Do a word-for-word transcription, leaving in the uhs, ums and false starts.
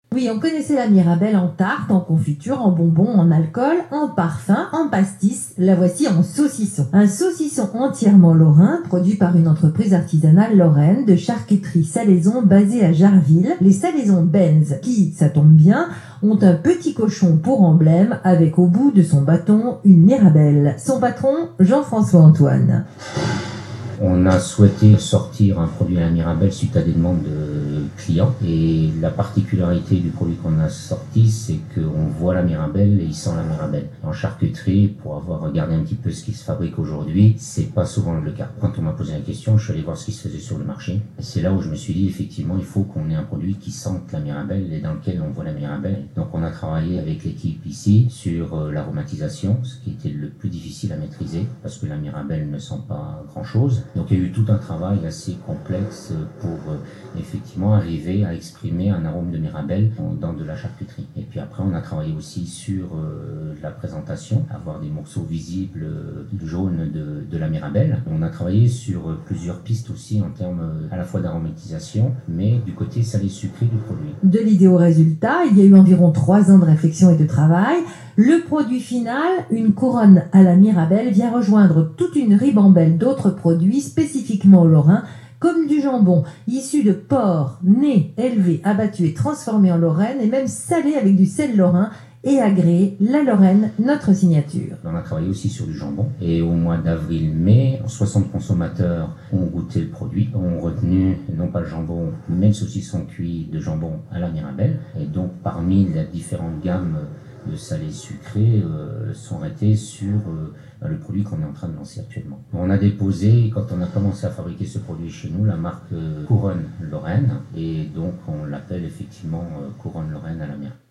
Oui, on connaissait la Mirabelle en tarte, en confiture, en bonbons, en alcool, en parfum, en pastis. La voici en saucisson. Un saucisson entièrement lorrain, produit par une entreprise artisanale lorraine de charcuterie salaison basée à Jarville, les Salaisons Benz, qui, ça tombe bien, ont un petit cochon pour emblème avec au bout de son bâton une Mirabelle. Son patron, Jean-François Antoine. On a souhaité sortir un produit à la Mirabelle suite à des demandes de clients. Et la particularité du produit qu'on a sorti, c'est qu'on voit la Mirabelle et il sent la Mirabelle. En charcuterie, pour avoir regardé un petit peu ce qui se fabrique aujourd'hui, c'est pas souvent le cas. Quand on m'a posé la question, je suis allé voir ce qui se faisait sur le marché. Et c'est là où je me suis dit, effectivement, il faut qu'on ait un produit qui sente la Mirabelle et dans lequel on voit la Mirabelle. Donc on a travaillé avec l'équipe ici sur l'aromatisation, ce qui était le plus difficile à maîtriser, parce que la Mirabelle ne sent pas grand-chose. Donc il y a eu tout un travail assez complexe pour euh, effectivement arriver à exprimer un arôme de Mirabelle dans de la charcuterie. Et puis après on a travaillé aussi sur euh, la présentation, avoir des morceaux visibles euh, jaunes de, de la Mirabelle. On a travaillé sur euh, plusieurs pistes aussi en termes euh, à la fois d'aromatisation, mais du côté salé-sucré du produit. De l'idée au résultat, il y a eu environ trois ans de réflexion et de travail. Le produit final, une couronne à la Mirabelle, vient rejoindre toute une ribambelle d'autres produits spécifiquement lorrains, comme du jambon issu de porc, né, élevé, abattu et transformé en Lorraine, et même salé avec du sel lorrain et agréé la Lorraine, notre signature. On a travaillé aussi sur du jambon et au mois d'avril-mai, soixante consommateurs ont goûté le produit, ont retenu non pas le jambon, mais le saucisson cuit de jambon à la Mirabelle. Et donc parmi les différentes gammes de salé sucré euh, sont arrêtés sur euh, le produit qu'on est en train de lancer actuellement. On a déposé, quand on a commencé à fabriquer ce produit chez nous, la marque euh, Couronne Lorraine, et donc on l'appelle effectivement euh, Couronne Lorraine à la Mirabelle.